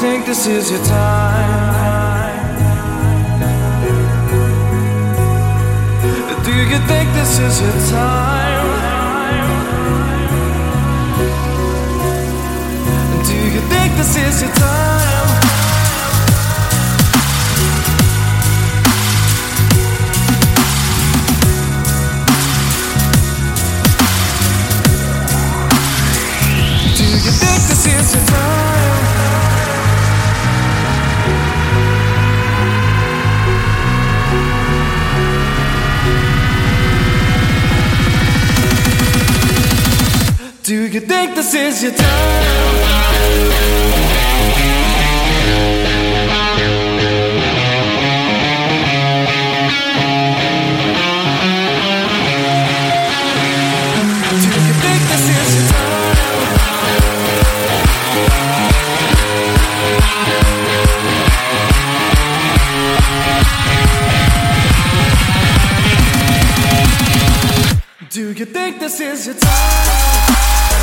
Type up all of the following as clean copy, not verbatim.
think this is your time? Do you think this is your time? Do you think this is your time? Do you think this is your time? Do you think this is your time? Do you think this is your time?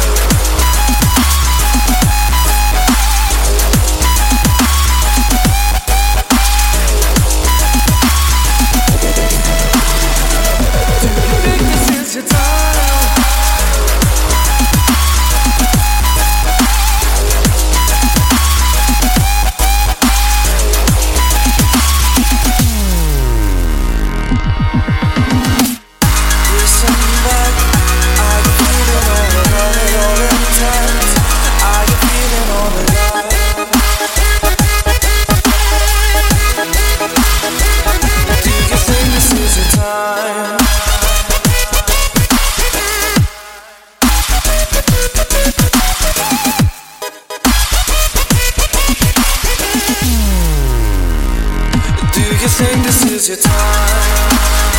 Think this is your time?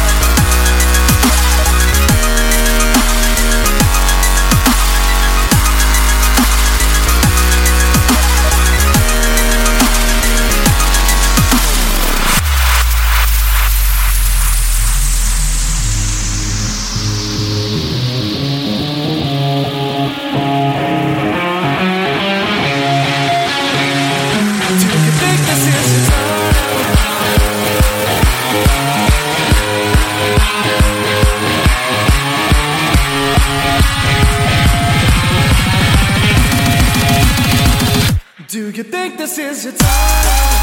Do you think this is your time?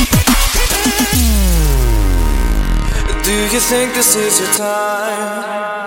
Do you think this is your time?